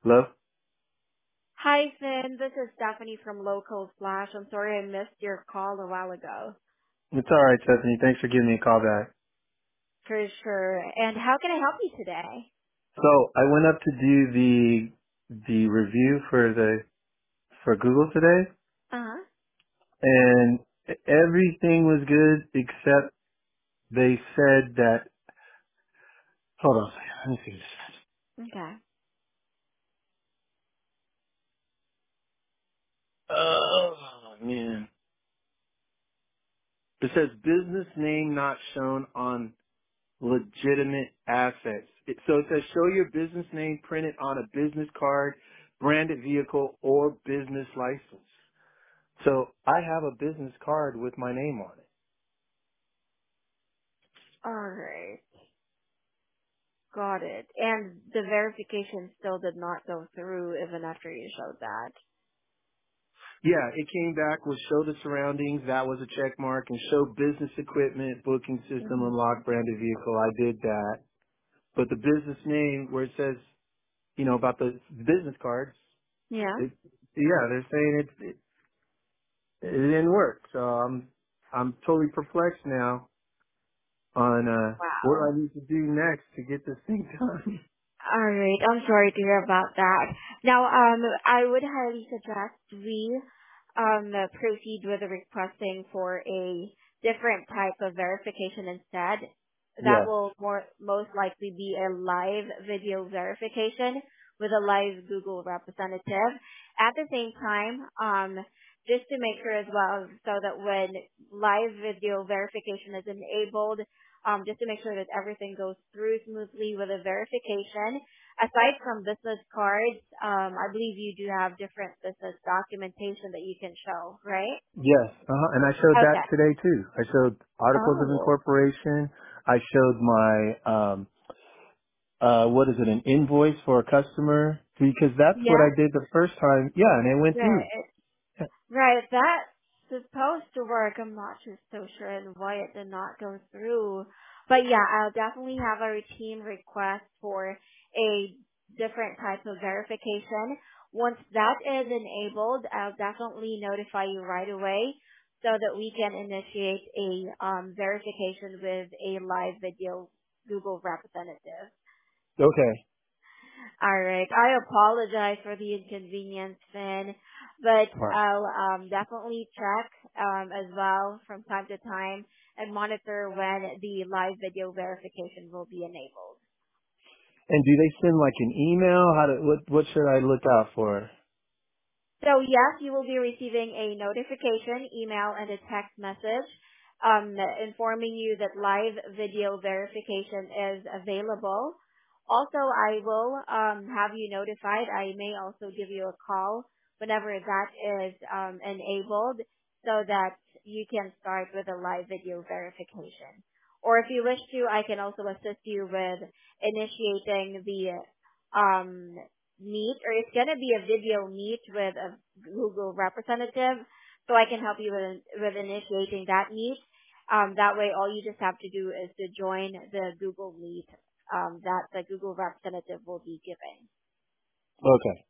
Hello? Hi, Finn. This is Stephanie from Local Flash. I'm sorry I missed your call a while ago. It's alright, Stephanie. Thanks for giving me a call back. For sure. And how can I help you today? So, I went up to do the review for Google today, Uh-huh. and everything was good except they said that, hold on a second, let me see this. Okay. Oh, man. It says business name not shown on legitimate assets. So it says show your business name printed on a business card, branded vehicle, or business license. So I have a business card with my name on it. All right. Got it. And the verification still did not go through even after you showed that. Yeah, it came back with show the surroundings. That was a check mark. And show business equipment, booking system, Mm-hmm. unlock branded vehicle. I did that. But the business name where it says, about the business cards, Yeah? they're saying it didn't work. So I'm totally perplexed now on what Wow. I need to do next to get this thing done. All right. I'm sorry to hear about that. Now, I would highly suggest we proceed with requesting for a different type of verification instead. That Yes. will most likely be a live video verification with a live Google representative. At the same time, just to make sure as well, so that when live video verification is enabled, just to make sure that everything goes through smoothly with a verification. Aside from business cards, I believe you do have different business documentation that you can show, right? Yes, and I showed that Okay. today too. I showed articles of Oh, incorporation. I showed my what is it, an invoice for a customer because that's what yeah, I did the first time. Yeah, and it went through. right. Right, that's supposed to work. I'm not just so sure and why it did not go through. But yeah, I'll definitely have a routine request for a different type of verification. Once that is enabled, I'll definitely notify you right away so that we can initiate a verification with a live video Google representative. Okay. All right. I apologize for the inconvenience, Finn, but All right. I'll definitely check as well from time to time and monitor when the live video verification will be enabled. And do they send like an email? What should I look out for? So yes, you will be receiving a notification, email, and a text message informing you that live video verification is available. Also, I will have you notified. I may also give you a call whenever that is enabled so that you can start with a live video verification. Or if you wish to, I can also assist you with initiating the um, meet, or it's gonna be a video meet with a Google representative, so I can help you with initiating that meet. That way, all you just have to do is to join the Google Meet that the Google representative will be giving. Okay.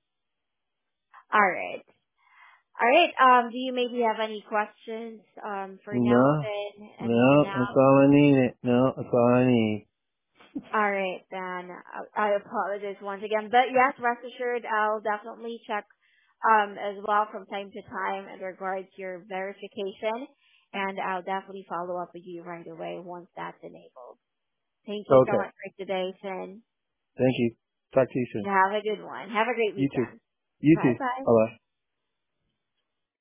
All right. All right. Do you maybe have any questions for now? No, Then anything no, that's else? all I needed. No, that's all I need. All right, then. I apologize once again. But yes, rest assured, I'll definitely check as well from time to time in regards to your verification, and I'll definitely follow up with you right away once that's enabled. Thank you so Okay. much for today, Finn. Thank you. Talk to you soon. Have a good one. Have a great You too. weekend. You too. Bye-bye. Bye bye.